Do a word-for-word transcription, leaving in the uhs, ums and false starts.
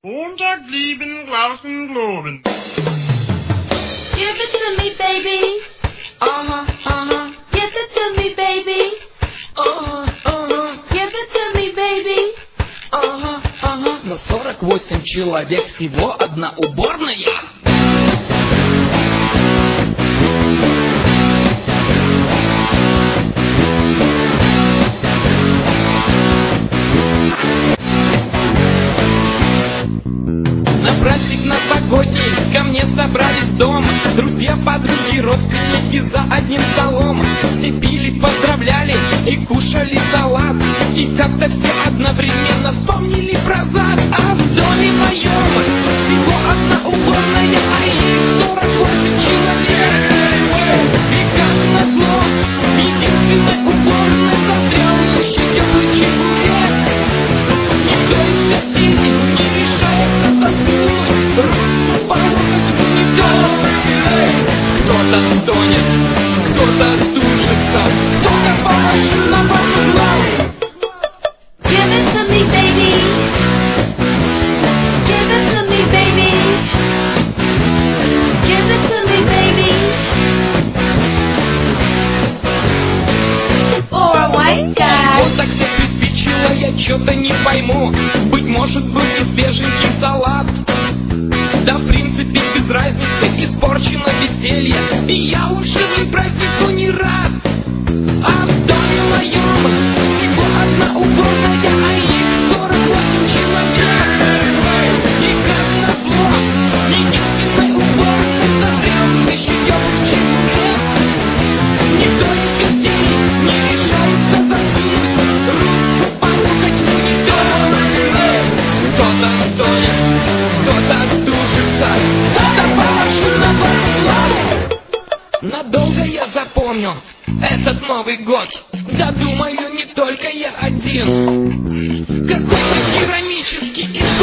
Montag lieben, glauben, globen. Give it to me, baby. Uh-huh, uh-huh. Give it to me, baby. Uh-huh, uh-huh. Give it to me, baby. Ага, ага. На сорок восемь человек всего одна уборная. На праздник новогодний ко мне собрались дома друзья, подруги, родственники за одним столом. Все пили, поздравляли и кушали салат. И как-то все одновременно вспомнили про зад. А в доме моем всего одна уборная, а их сорок восемь человек. И как назло, единственной уборной застрял еще теплый чебурек. Никто из соседей не решается заснуть, руку по локоть в унитаз. Кто-то стонет, кто-то тушится, кто-то положил на ванну глаз. Give it to me, baby. Give it to me, baby. Give it to me, baby. For a white guy. Вот так все приспичило, я чё-то не пойму. Быть может, был и свеженький салат. Да, в принципе, без разницы, испорчено веселье. И я уже в празднику не рад. А в доме моем всего одна уборная, а их сорок восемь человек. И как назло, единственной уборной застрял еще теплый чебурек. Никто из гостей не решается засунуть руку по локоть в унитаз. Кто-то стонет, кто-то тушится, кто-то положил на ванну глаз. Надолго я запомню этот Новый год. Да думаю, не только я один. Какой-то керамический